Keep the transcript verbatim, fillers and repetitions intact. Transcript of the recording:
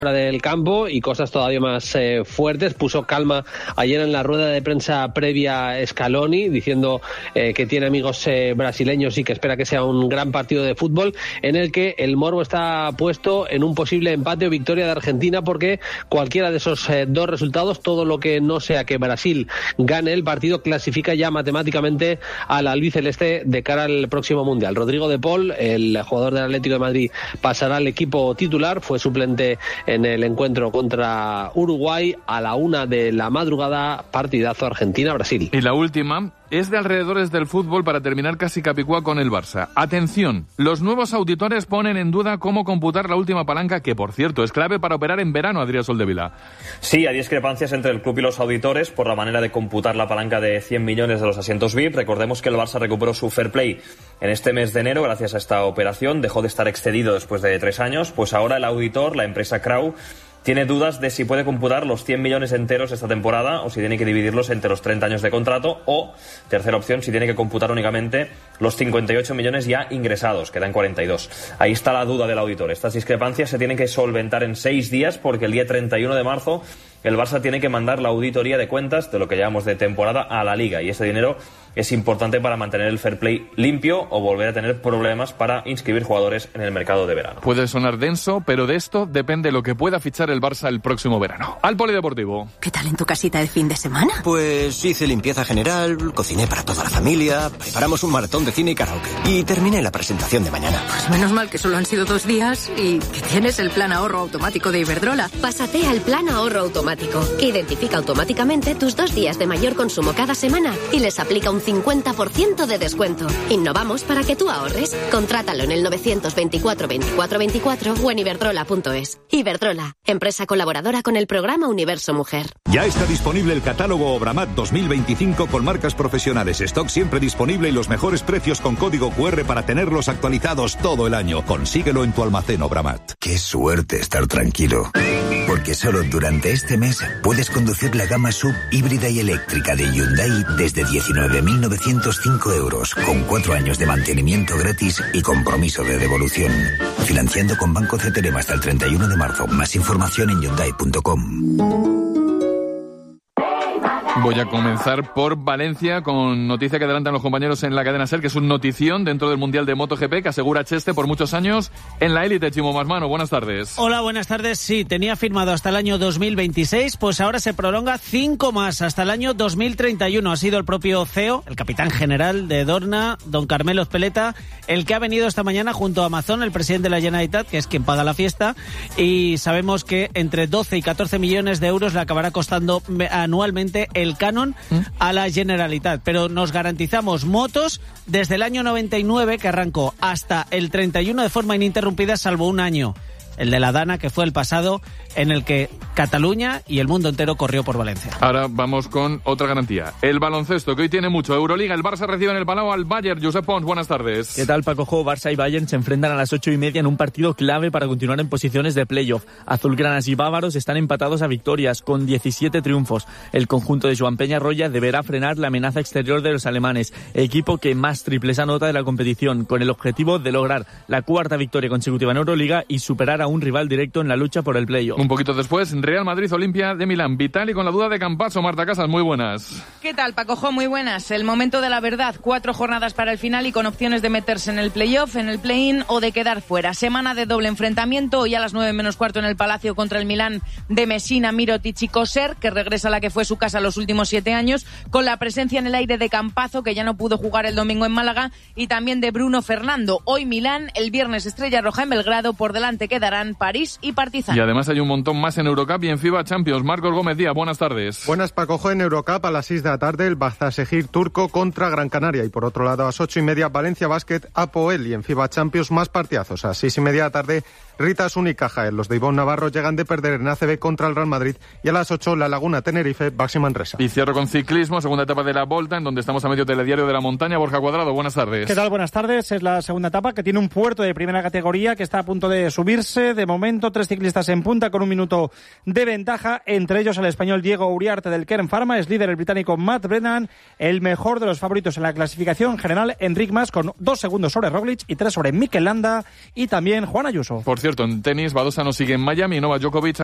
del campo y cosas todavía más eh, fuertes. Puso calma ayer en la rueda de prensa previa Scaloni, diciendo eh, que tiene amigos eh, brasileños y que espera que sea un gran partido de fútbol, en el que el morbo está puesto en un posible empate o victoria de Argentina, porque cualquiera de esos eh, dos resultados, todo lo que no sea que Brasil gane el partido, clasifica ya matemáticamente al albiceleste de cara al próximo Mundial. Rodrigo de Paul, el jugador del Atlético de Madrid, pasará al equipo titular, fue suplente en el encuentro contra Uruguay a la una de la madrugada, partidazo Argentina-Brasil. Y la última es de alrededores del fútbol para terminar casi capicúa con el Barça. Atención, los nuevos auditores ponen en duda cómo computar la última palanca, que por cierto es clave para operar en verano, Adrián Soldevila. Sí, hay discrepancias entre el club y los auditores por la manera de computar la palanca de cien millones de los asientos V I P. Recordemos que el Barça recuperó su fair play en este mes de enero gracias a esta operación, dejó de estar excedido después de tres años, pues ahora el auditor, la empresa Crowe, tiene dudas de si puede computar los cien millones enteros esta temporada o si tiene que dividirlos entre los treinta años de contrato, o, tercera opción, si tiene que computar únicamente los cincuenta y ocho millones ya ingresados, que dan cuarenta y dos. Ahí está la duda del auditor. Estas discrepancias se tienen que solventar en seis días porque el día treinta y uno de marzo el Barça tiene que mandar la auditoría de cuentas de lo que llamamos de temporada a la Liga, y ese dinero es importante para mantener el fair play limpio o volver a tener problemas para inscribir jugadores en el mercado de verano. Puede sonar denso, pero de esto depende lo que pueda fichar el Barça el próximo verano. Al Polideportivo. ¿Qué tal en tu casita el fin de semana? Pues hice limpieza general, cociné para toda la familia, preparamos un maratón de cine y karaoke y terminé la presentación de mañana. Pues menos mal que solo han sido dos días y que tienes el plan ahorro automático de Iberdrola. Pásate al plan ahorro automático. Identifica automáticamente tus dos días de mayor consumo cada semana y les aplica un cincuenta por ciento de descuento. Innovamos para que tú ahorres. Contrátalo en el novecientos veinticuatro veinticuatro veinticuatro o en iberdrola punto es. Iberdrola, empresa colaboradora con el programa Universo Mujer. Ya está disponible el catálogo Obramat dos mil veinticinco con marcas profesionales, stock siempre disponible y los mejores precios con código cu erre para tenerlos actualizados todo el año. Consíguelo en tu almacén Obramat. Qué suerte estar tranquilo, porque solo durante este mes puedes conducir la gama sub híbrida y eléctrica de Hyundai desde diecinueve mil novecientos cinco euros, con cuatro años de mantenimiento gratis y compromiso de devolución. Financiando con Banco C T L M hasta el treinta y uno de marzo. Más información en hyundai punto com. Voy a comenzar por Valencia con noticia que adelantan los compañeros en la cadena SER, que es un notición dentro del Mundial de MotoGP que asegura Cheste por muchos años en la élite. Chimo Masmano, buenas tardes. Hola, buenas tardes. Sí, tenía firmado hasta el año dos mil veintiséis, pues ahora se prolonga cinco más, hasta el año dos mil treinta y uno. Ha sido el propio C E O, el capitán general de Dorna, don Carmelo Ezpeleta, el que ha venido esta mañana junto a Amazon, el presidente de la Generalitat, que es quien paga la fiesta, y sabemos que entre doce y catorce millones de euros le acabará costando anualmente el canon a la Generalitat, pero nos garantizamos motos desde el año noventa y nueve, que arrancó, hasta el treinta y uno de forma ininterrumpida, salvo un año, el de la Dana, que fue el pasado, en el que Cataluña y el mundo entero corrió por Valencia. Ahora vamos con otra garantía. El baloncesto, que hoy tiene mucho. Euroliga, el Barça recibe en el Palau al Bayern. Josep Pons, buenas tardes. ¿Qué tal, Paco Jo? Barça y Bayern se enfrentan a las ocho y media en un partido clave para continuar en posiciones de playoff. Azulgranas y bávaros están empatados a victorias, con diecisiete triunfos. El conjunto de Joan Peñarroya deberá frenar la amenaza exterior de los alemanes, equipo que más triples anota de la competición, con el objetivo de lograr la cuarta victoria consecutiva en Euroliga y superar a un rival directo en la lucha por el playoff. Un poquito después, Real Madrid, Olimpia de Milán. Vitali con la duda de Campazzo. Marta Casas, muy buenas. ¿Qué tal, Paco Jo? Muy buenas. El momento de la verdad. Cuatro jornadas para el final y con opciones de meterse en el playoff, en el play-in o de quedar fuera. Semana de doble enfrentamiento. Hoy a las nueve menos cuarto en el Palacio contra el Milán de Messina, Mirotic y Koser, que regresa a la que fue su casa los últimos siete años, con la presencia en el aire de Campazzo, que ya no pudo jugar el domingo en Málaga, y también de Bruno Fernando. Hoy Milán, el viernes Estrella Roja en Belgrado. Por delante quedarán París y Partizan. Y además hay un montón más en Eurocup y en FIBA Champions. Marcos Gómez Díaz, buenas tardes. Buenas, Paco Jo. En Eurocup a las seis de la tarde el Başakşehir turco contra Gran Canaria, y por otro lado a las ocho y media Valencia Basket Apoel, y en FIBA Champions más partidazos. A las seis y media de la tarde Ritas Unicaja. Los de Ivonne Navarro llegan de perder en A C B contra el Real Madrid, y a las ocho La Laguna Tenerife Baxi Manresa. Y cierro con ciclismo, segunda etapa de la Volta, en donde estamos a medio telediario de la montaña. Borja Cuadrado, buenas tardes. ¿Qué tal? Buenas tardes. Es la segunda etapa, que tiene un puerto de primera categoría que está a punto de subirse. clasificarse. De momento, tres ciclistas en punta con un minuto de ventaja, entre ellos el español Diego Uriarte del Kern Pharma, es líder el británico Matt Brennan, el mejor de los favoritos en la clasificación general, Enric Mas, con dos segundos sobre Roglic y tres sobre Mikel Landa, y también Juan Ayuso. Por cierto, en tenis, Badosa no sigue en Miami, Novak Djokovic